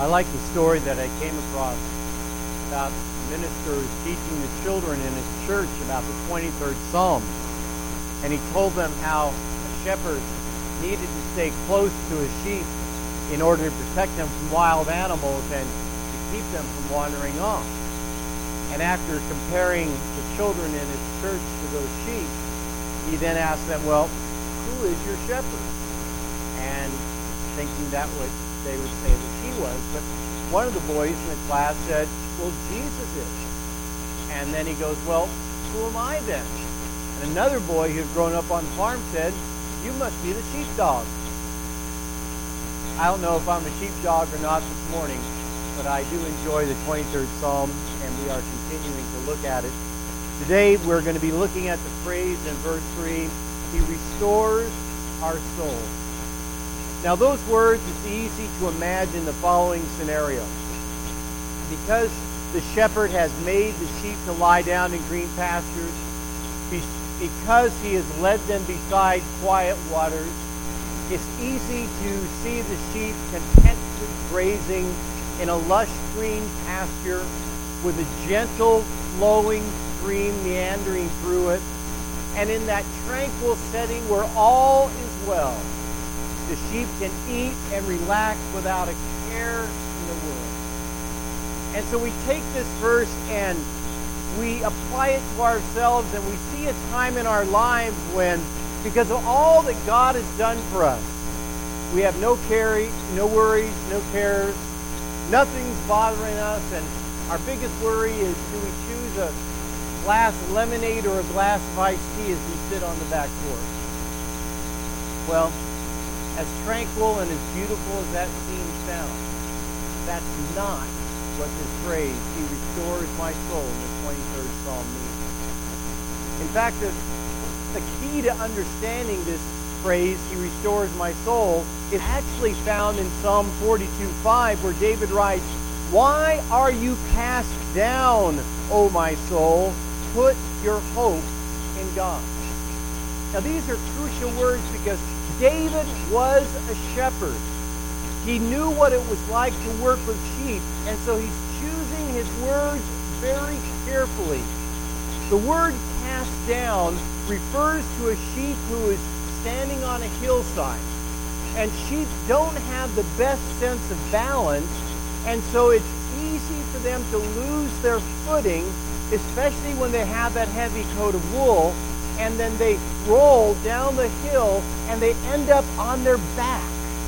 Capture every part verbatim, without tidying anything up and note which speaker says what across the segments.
Speaker 1: I like the story that I came across about ministers teaching the children in his church about the twenty-third Psalm. And he told them how a shepherd needed to stay close to his sheep in order to protect them from wild animals and to keep them from wandering off. And after comparing the children in his church to those sheep, he then asked them, well, who is your shepherd? And thinking that would they would say that he was. But one of the boys in the class said, well, Jesus is. And then he goes, well, who am I then? And another boy who had grown up on the farm said, you must be the sheepdog. I don't know if I'm a sheepdog or not this morning, but I do enjoy the twenty-third Psalm, and we are continuing to look at it. Today we're going to be looking at the phrase in verse three, he restores our soul. Now those words, it's easy to imagine the following scenario. Because the shepherd has made the sheep to lie down in green pastures, because he has led them beside quiet waters, it's easy to see the sheep contentedly grazing in a lush green pasture with a gentle flowing stream meandering through it, and in that tranquil setting where all is well, the sheep can eat and relax without a care in the world. And so we take this verse and we apply it to ourselves, and we see a time in our lives when, because of all that God has done for us, we have no care, no worries, no cares, nothing's bothering us, and our biggest worry is, do we choose a glass of lemonade or a glass of iced tea as we sit on the back porch? Well, as tranquil and as beautiful as that scene sounds, that's not what this phrase, he restores my soul, in the twenty-third Psalm means. In fact, the, the key to understanding this phrase, he restores my soul, is actually found in Psalm forty-two five, where David writes, why are you cast down, O my soul? Put your hope in God. Now these are crucial words because David was a shepherd. He knew what it was like to work with sheep, and so he's choosing his words very carefully. The word cast down refers to a sheep who is standing on a hillside. And sheep don't have the best sense of balance, and so it's easy for them to lose their footing, especially when they have that heavy coat of wool, and then they roll down the hill and they end up on their back.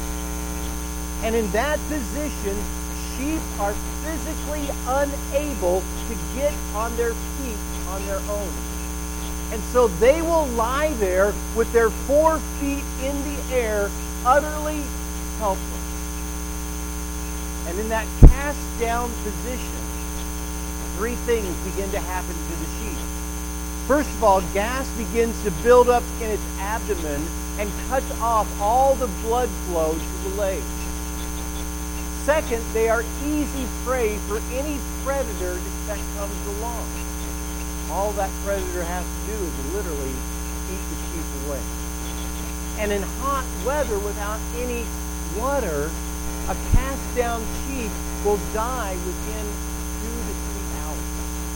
Speaker 1: And in that position, sheep are physically unable to get on their feet on their own. And so they will lie there with their four feet in the air, utterly helpless. And in that cast down position, three things begin to happen to the sheep. First of all, gas begins to build up in its abdomen and cuts off all the blood flow to the legs. Second, they are easy prey for any predator that comes along. All that predator has to do is literally eat the sheep away. And in hot weather without any water, a cast-down sheep will die within two to three hours.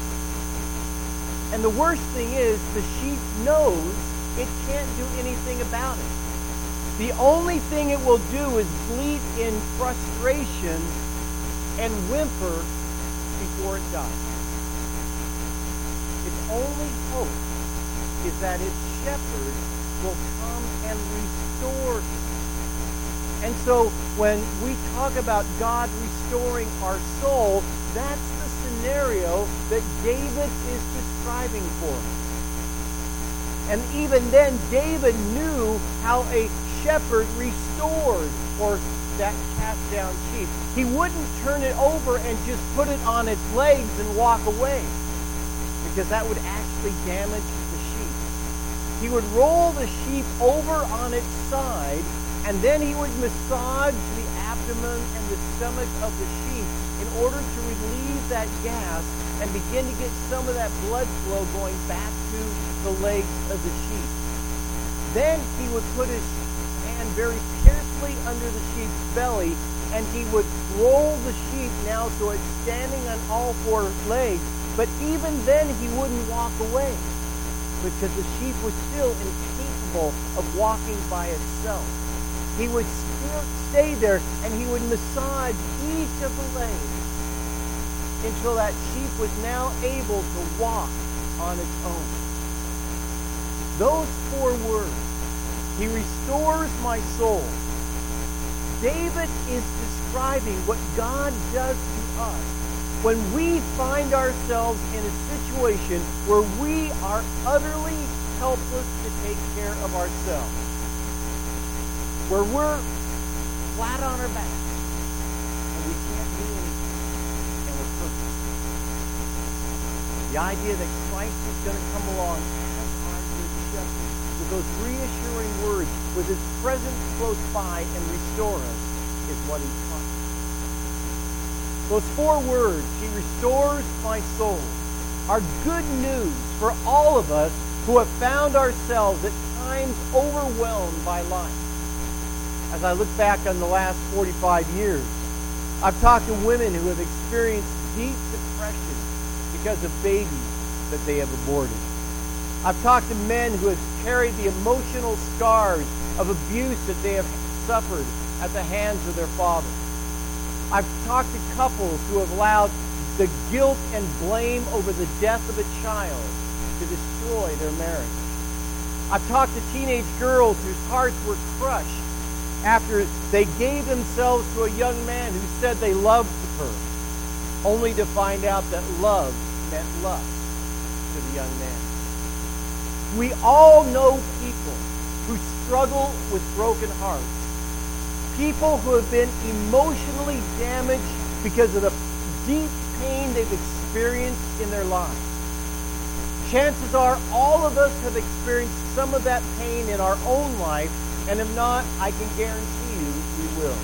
Speaker 1: And the worst thing is, the sheep knows it can't do anything about it. The only thing it will do is bleat in frustration and whimper before it dies. Its only hope is that its shepherd will come and restore it. And so when we talk about God restoring our soul, that's the scenario that David is describing for us. And even then, David knew how a shepherd restored or that cast down sheep. He wouldn't turn it over and just put it on its legs and walk away, because that would actually damage the sheep. He would roll the sheep over on its side, and then he would massage the abdomen and the stomach of the sheep in order to relieve that gas and begin to get some of that blood flow going back to the legs of the sheep. Then he would put his hand very carefully under the sheep's belly and he would roll the sheep now so it's standing on all four legs. But even then, he wouldn't walk away because the sheep was still incapable of walking by itself. He would still stay there, and he would massage each of the legs until that sheep was now able to walk on its own. Those four words, he restores my soul. David is describing what God does to us when we find ourselves in a situation where we are utterly helpless to take care of ourselves, where we're flat on our back and we can't do anything, and we're hurting. The idea that Christ is going to come along as our good shepherd with those reassuring words, with his presence close by and restore us, is what he's talking about. Those four words, he restores my soul, are good news for all of us who have found ourselves at times overwhelmed by life. As I look back on the last forty-five years, I've talked to women who have experienced deep depression because of babies that they have aborted. I've talked to men who have carried the emotional scars of abuse that they have suffered at the hands of their fathers. I've talked to couples who have allowed the guilt and blame over the death of a child to destroy their marriage. I've talked to teenage girls whose hearts were crushed after they gave themselves to a young man who said they loved her, only to find out that love meant lust to the young man. We all know people who struggle with broken hearts. People who have been emotionally damaged because of the deep pain they've experienced in their lives. Chances are all of us have experienced some of that pain in our own life, and if not, I can guarantee you we will.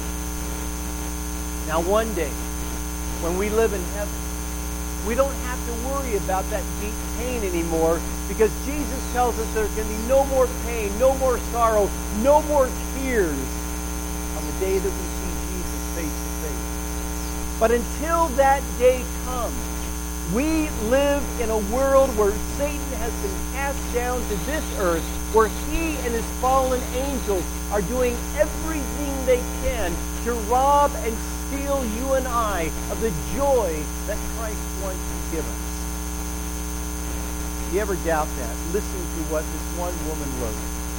Speaker 1: Now one day, when we live in heaven, we don't have to worry about that deep pain anymore, because Jesus tells us there's going to be no more pain, no more sorrow, no more tears on the day that we see Jesus face to face. But until that day comes, we live in a world where Satan has been cast down to this earth, where he and his fallen angels are doing everything they can to rob and steal you and I of the joy that Christ wants to give us. If you ever doubt that, listen to what this one woman wrote.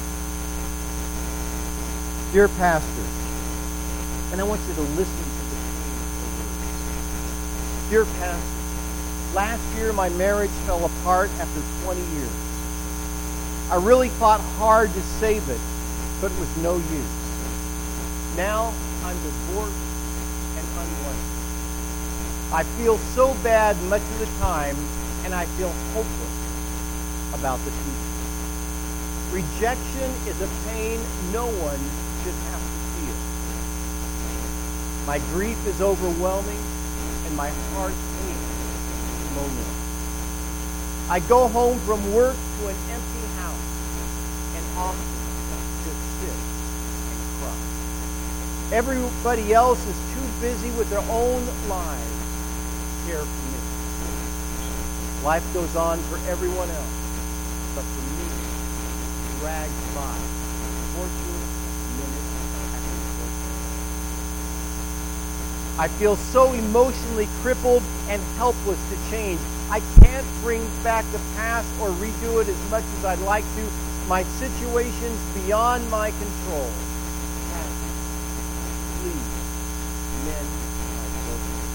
Speaker 1: Dear Pastor, and I want you to listen to the pain of her words. Dear Pastor, last year my marriage fell apart after twenty years. I really fought hard to save it, but it was no use. Now I'm divorced and unwanted. I feel so bad much of the time, and I feel hopeless about the future. Rejection is a pain no one should have to feel. My grief is overwhelming, and my heart aches lonely. I go home from work to an empty house and often just sit and cry. Everybody else is too busy with their own lives to care for me. Life goes on for everyone else, but for me, it drags by, torturous minute after torture. I feel so emotionally crippled and helpless to change. I can't bring back the past or redo it as much as I'd like to. My situation's beyond my control. Pastor, please mend my brokenness.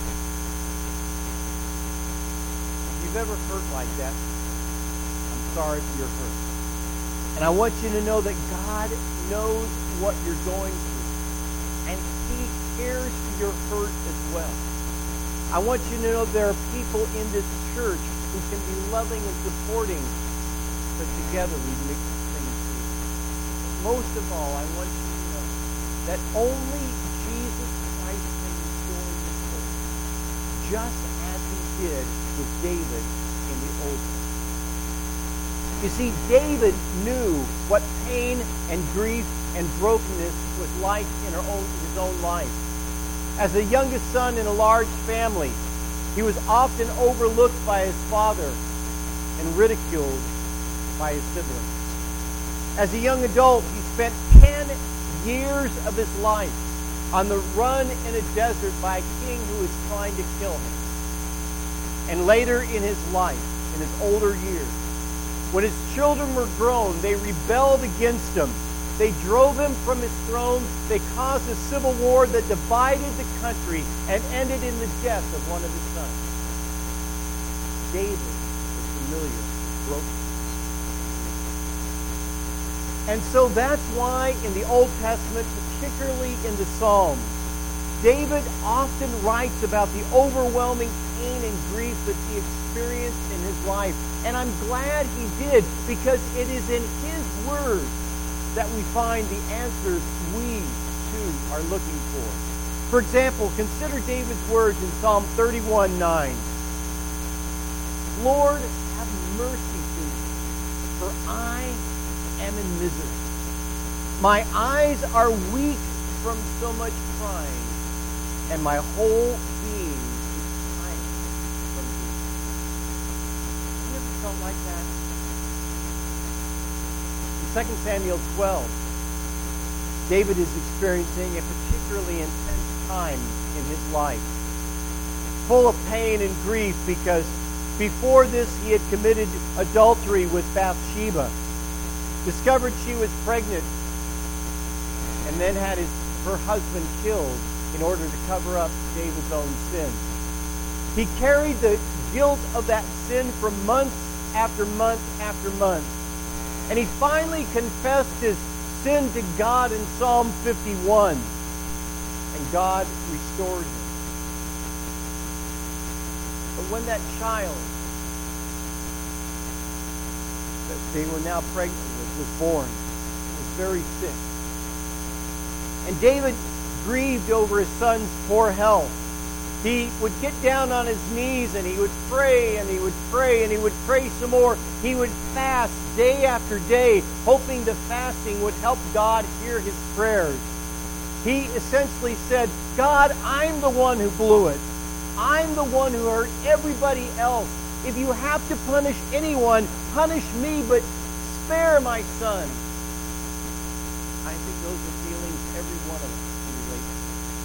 Speaker 1: If you've ever hurt like that, I'm sorry for your hurt. And I want you to know that God knows what you're going through. And He cares for your hurt as well. I want you to know there are people in this church who can be loving and supporting, but together we make things through. Most of all, I want you to know that only Jesus Christ can restore your soul, just as He did with David in the Old Testament. You see, David knew what pain and grief and brokenness was like in her own, his own life. As the youngest son in a large family, he was often overlooked by his father and ridiculed by his siblings. As a young adult, he spent ten years of his life on the run in a desert by a king who was trying to kill him. And later in his life, in his older years, when his children were grown, they rebelled against him. They drove him from his throne. They caused a civil war that divided the country and ended in the death of one of his sons. David was familiar, broken. And so that's why in the Old Testament, particularly in the Psalms, David often writes about the overwhelming pain and grief that he experienced in his life. And I'm glad he did, because it is in his words that we find the answers we, too, are looking for. For example, consider David's words in Psalm thirty-one nine. Lord, have mercy to me, for I am in misery. My eyes are weak from so much crying, and my whole being is tired from grief. Have you ever felt like that? Second Samuel twelve, David is experiencing a particularly intense time in his life, full of pain and grief, because before this he had committed adultery with Bathsheba, discovered she was pregnant, and then had his, her husband killed in order to cover up David's own sin. He carried the guilt of that sin for months after month after month. And he finally confessed his sin to God in Psalm fifty-one. And God restored him. But when that child that they were now pregnant with was born, he was very sick. And David grieved over his son's poor health. He would get down on his knees and he would pray and he would pray and he would pray some more. He would fast day after day, hoping the fasting would help God hear his prayers. He essentially said, God, I'm the one who blew it. I'm the one who hurt everybody else. If you have to punish anyone, punish me, but spare my son. I think those are feelings every one of us can relate to.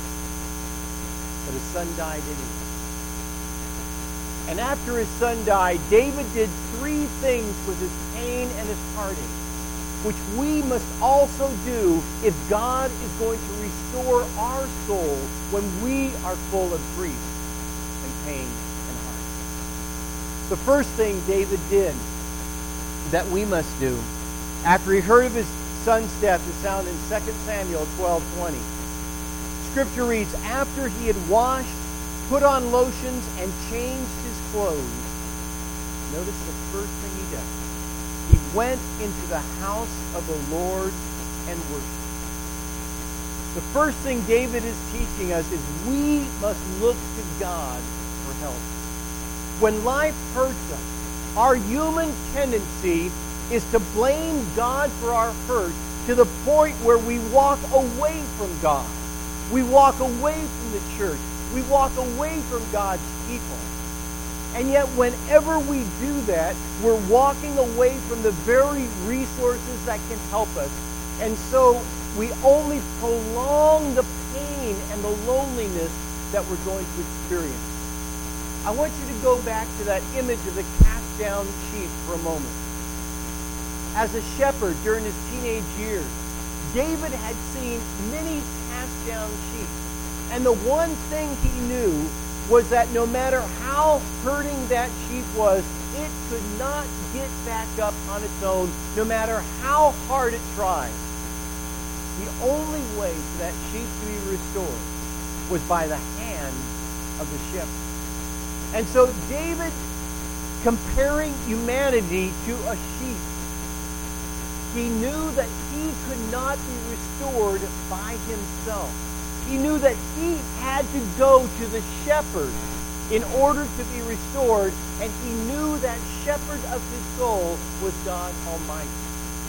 Speaker 1: But his son died anyway. And after his son died, David did three things with his pain and his heartache, which we must also do if God is going to restore our soul when we are full of grief and pain and heartache. The first thing David did that we must do after he heard of his son's death is found in Second Samuel twelve twenty. Scripture reads, after he had washed, put on lotions, and changed his clothes, notice the first thing he does. He went into the house of the Lord and worshiped. The first thing David is teaching us is we must look to God for help. When life hurts us, our human tendency is to blame God for our hurt to the point where we walk away from God. We walk away from the church. We walk away from God's people. And yet whenever we do that, we're walking away from the very resources that can help us. And so we only prolong the pain and the loneliness that we're going to experience. I want you to go back to that image of the cast down sheep for a moment. As a shepherd during his teenage years, David had seen many cast down sheep. And the one thing he knew was that no matter how hurting that sheep was, it could not get back up on its own, no matter how hard it tried. The only way for that sheep to be restored was by the hand of the shepherd. And so David, comparing humanity to a sheep, he knew that he could not be restored by himself. He knew that he had to go to the shepherd in order to be restored, and he knew that shepherd of his soul was God Almighty.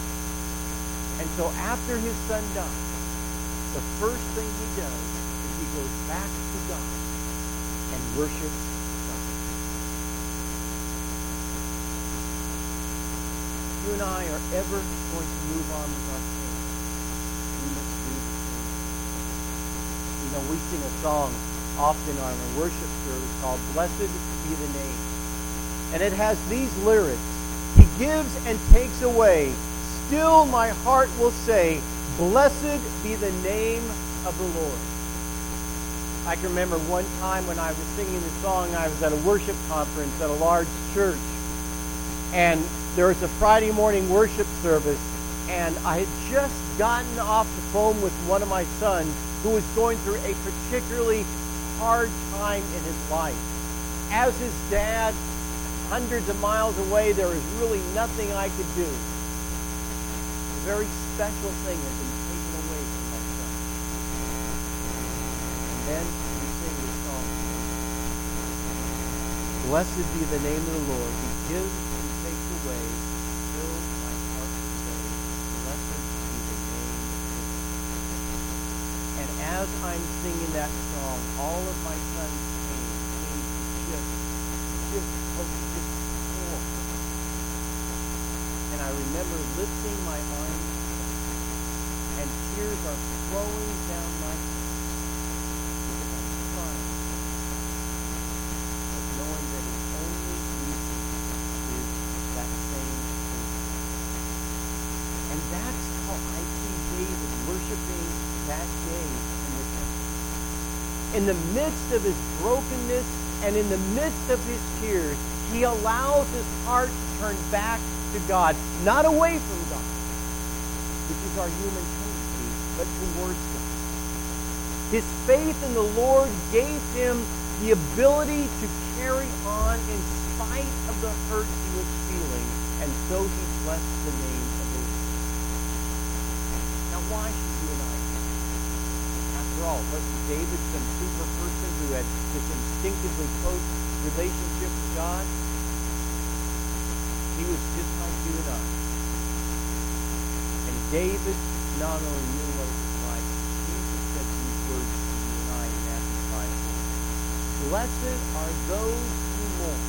Speaker 1: And so after his son died, the first thing he does is he goes back to God and worships God. If you and I are ever going to move on with our faith, we must do the same. You know, we sing a song often on a worship service called Blessed Be the Name. And it has these lyrics. He gives and takes away. Still my heart will say, Blessed be the name of the Lord. I can remember one time when I was singing the song, I was at a worship conference at a large church. And there was a Friday morning worship service. And I had just gotten off the phone with one of my sons who was going through a particularly hard time in his life. As his dad, hundreds of miles away, there was really nothing I could do. A very special thing had been taken away from my son. And then we sing this song. Blessed be the name of the Lord. He gives and takes away. Still my heart will say, Blessed be the name of the Lord. And as I'm singing that song, all of my son's pain seems to just, just, just pour. And I remember lifting my arms and tears are flowing down my face because I'm crying. But knowing that his only reason is that same person. And that's how I see David worshiping that day in the temple. In the midst of his brokenness and in the midst of his tears, he allows his heart to turn back to God, not away from God, which is our human tendency, but towards God. His faith in the Lord gave him the ability to carry on in spite of the hurt he was feeling, and so he blessed the name of the Lord. Now, why should you and I do this? After all, wasn't David some super person who had this instinctively close relationship with God? He was just like you and I. And David not only knew what it was like, Jesus said these words to you and I in Matthew five four. Blessed are those who mourn,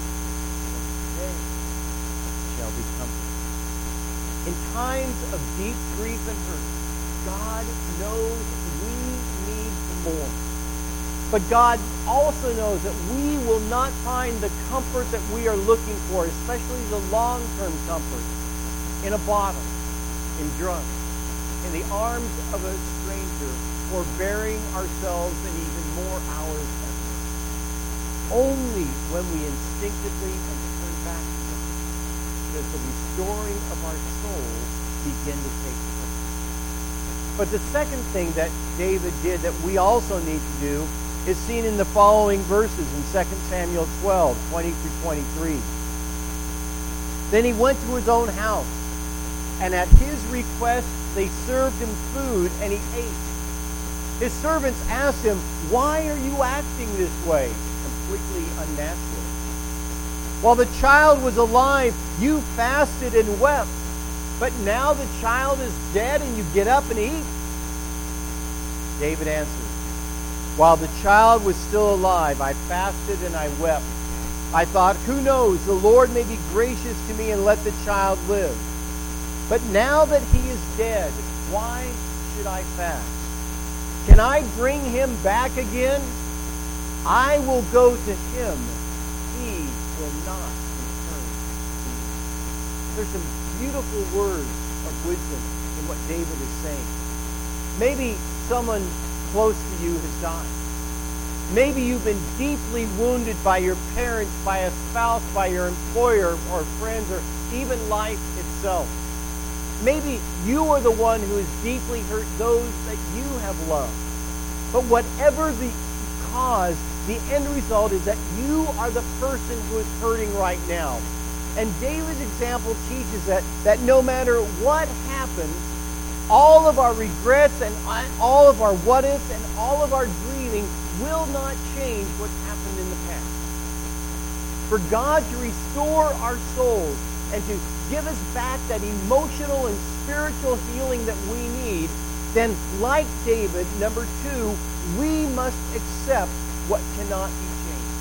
Speaker 1: for they shall be comforted. In times of deep grief and hurt, God knows we need to mourn. But God also knows that we will not find the comfort that we are looking for, especially the long-term comfort, in a bottle, in drugs, in the arms of a stranger, or burying ourselves in even more hours at work. Only when we instinctively and turn back to God does the restoring of our soul begin to take place. But the second thing that David did that we also need to do is seen in the following verses in Second Samuel twelve, twenty through twenty-three. Then he went to his own house, and at his request they served him food, and he ate. His servants asked him, "Why are you acting this way?" Completely unnatural. "While the child was alive, you fasted and wept. But now the child is dead, and you get up and eat?" David answered, "While the child was still alive, I fasted and I wept. I thought, who knows, the Lord may be gracious to me and let the child live. But now that he is dead, why should I fast? Can I bring him back again? I will go to him. He will not return." There's some beautiful words of wisdom in what David is saying. Maybe someone close to you has died. Maybe you've been deeply wounded by your parents, by a spouse, by your employer or friends, or even life itself. Maybe you are the one who has deeply hurt those that you have loved. But whatever the cause, the end result is that you are the person who is hurting right now. And David's example teaches that, that no matter what happens, all of our regrets and all of our what-ifs and all of our grieving will not change what's happened in the past. For God to restore our souls and to give us back that emotional and spiritual healing that we need,
Speaker 2: then like David, number two, we must accept what cannot be changed.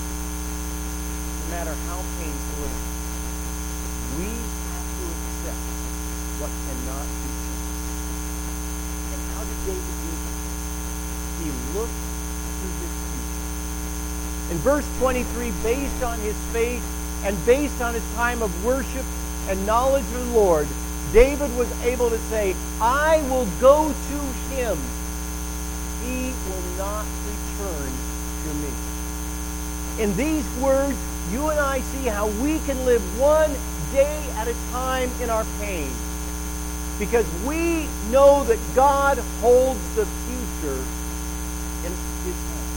Speaker 2: No matter how painful it is. We have to accept what cannot be changed. And how did David do that? He looked to his future. In verse twenty-three, based on his faith and based on his time of worship and knowledge of the Lord, David was able to say, I will go to him. He will not return to me. In these words, you and I see how we can live one day at a time in our pain. Because we know that God holds the future in his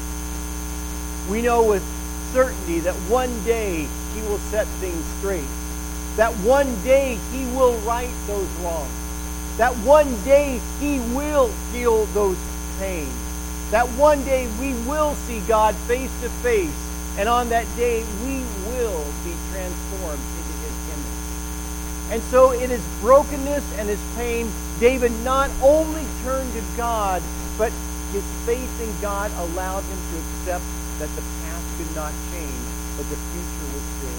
Speaker 2: hand. We know with certainty that one day he will set things straight. That one day he will right those wrongs. That one day he will heal those pains. That one day we will see God face to face. And on that day we will be transformed into his image. And so in his brokenness and his pain, David not only turned to God, but his faith in God allowed him to accept that the past could not change, but the future was still.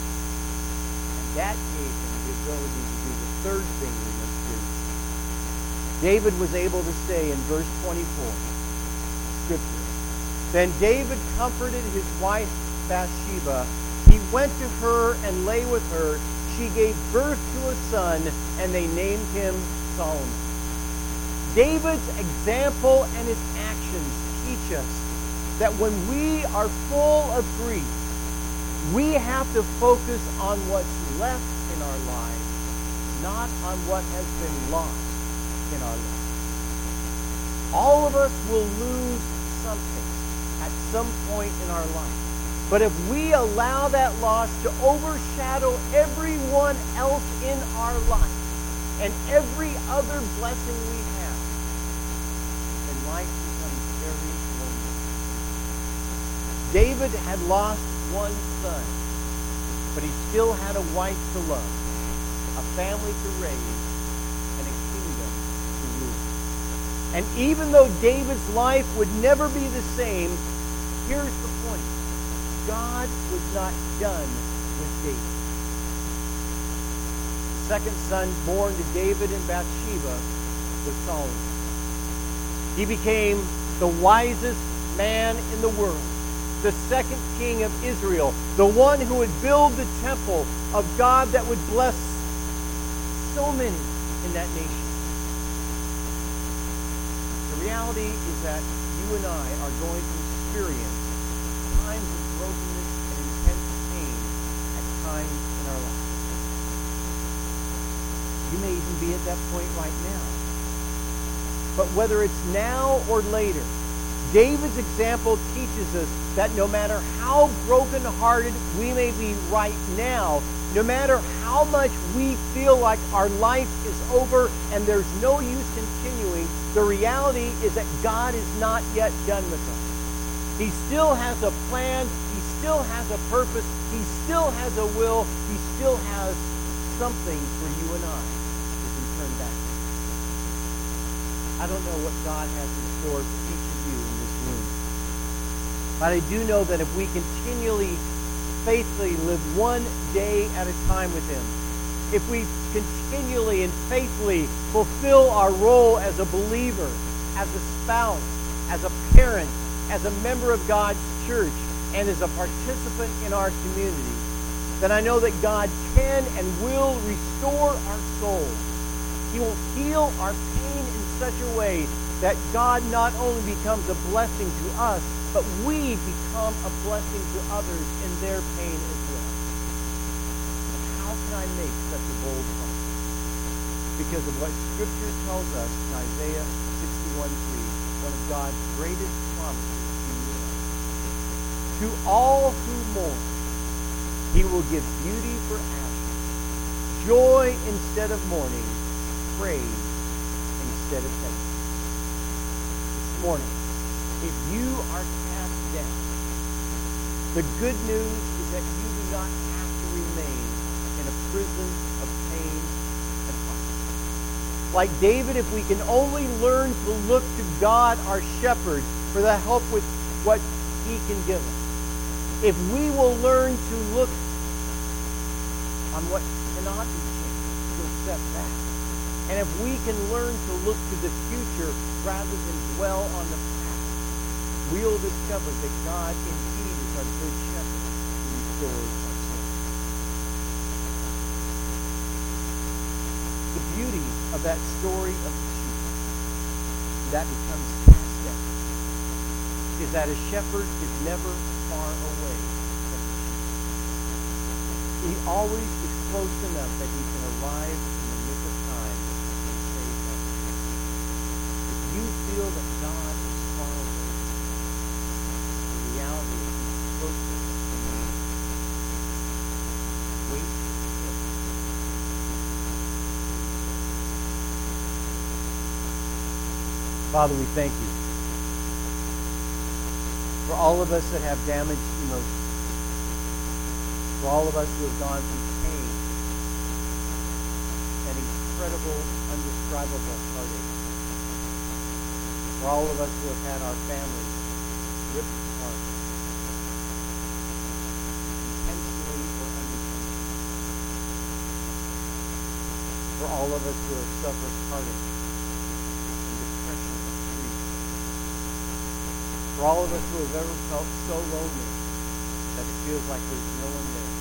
Speaker 2: That gave him the ability to do the third thing we must do. David was able to say in verse twenty-four, Scripture, then David comforted his wife Bathsheba. He went to her and lay with her. She gave birth to a son, and they named him Solomon. David's example and his actions teach us that when we are full of grief, we have to focus on what's left in our lives, not on what has been lost in our lives. All of us will lose something at some point in our life. But if we allow that loss to overshadow everyone else in our life and every other blessing we have, then life becomes very lonely. David had lost one son, but he still had a wife to love, a family to raise, and a kingdom to rule. And even though David's life would never be the same, here's the point. God was not done with David. The second son born to David and Bathsheba was Solomon. He became the wisest man in the world, the second king of Israel, the one who would build the temple of God that would bless so many in that nation. The reality is that you and I are going to experience times of brokenness and intense pain at times in our lives. You may even be at that point right now. But whether it's now or later, David's example teaches us that no matter how brokenhearted we may be right now, no matter how much we feel like our life is over and there's no use continuing, the reality is that God is not yet done with us. He still has a plan. He still has a purpose. He still has a will. He still has something for you and I to turn back. I don't know what God has in store for each of you in this room. But I do know that if we continually, faithfully live one day at a time with him, if we continually and faithfully fulfill our role as a believer, as a spouse, as a parent, as a member of God's church, and as a participant in our community, then I know that God can and will restore our souls. He will heal our pain in such a way that God not only becomes a blessing to us, but we become a blessing to others in their pain as well. And how can I make such a bold promise? Because of what Scripture tells us in Isaiah sixty-one three, one of God's greatest promises to you. To all who mourn, he will give beauty for ashes, joy instead of mourning, praise instead of heaviness. This morning, if you are cast down, the good news is that you do not have to remain in a prison of pain and punishment. Like David, if we can only learn to look to God, our shepherd, for the help with what he can give us. If we will learn to look on what cannot be changed, to accept that. And if we can learn to look to the future rather than dwell on the past, we'll discover that God indeed is our good shepherd who restores our soul. The beauty of that story of the sheep that becomes cast down is that a shepherd is never far away from the sheep. He always is close enough that he can arrive in the nick of time and save them. If you feel that God is far away, the reality is he's closer than you. Wait for him. Father, we thank you for all of us that have damaged emotions, for all of us who have gone through pain and incredible, undescribable heartache, for all of us who have had our families ripped apart, intentionally or unintentionally, for all of us who have suffered heartache, for all of us who have ever felt so lonely that it feels like there's no one there.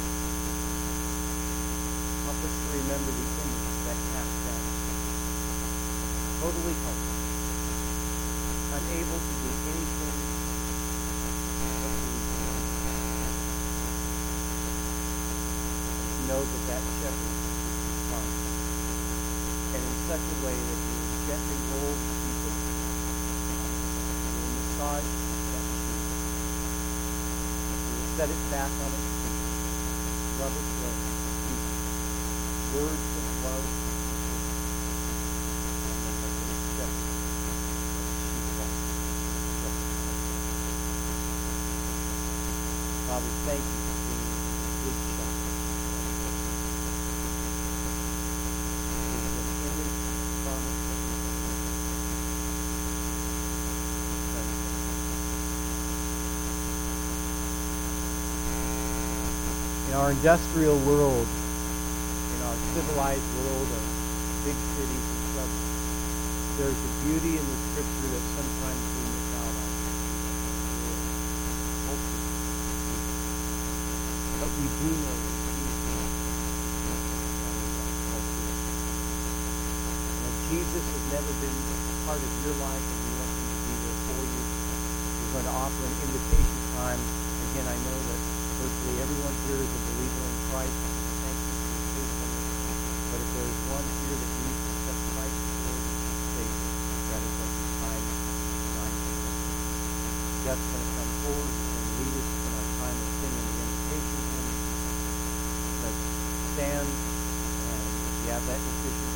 Speaker 2: Help us to remember the image that cast down. Totally helpless. Unable to do anything but believe. Know that that shepherd is come. And in such a way that he will gently roll the people. He will massage set it back on its feet. Love its way. Words of love. And then let it accept it. Father, thank you for being a good shepherd. It's an image and a promise that we in our industrial world, in our civilized world of big cities and suburbs, there's a beauty in the Scripture that sometimes we miss out on. But we do know that Jesus Jesus has never been part of your life and you want him to be there for you, we're going to offer an invitation time. Again, I know that virtually everyone here is a believer in Christ. Thank you for your faithfulness. But if there is one here that needs to accept Christ as Lord and Savior, that is what this time is designed to do. Jeff's going to come forward and lead us in our time of singing the invitation hymn. Let's stand, and if you have that decision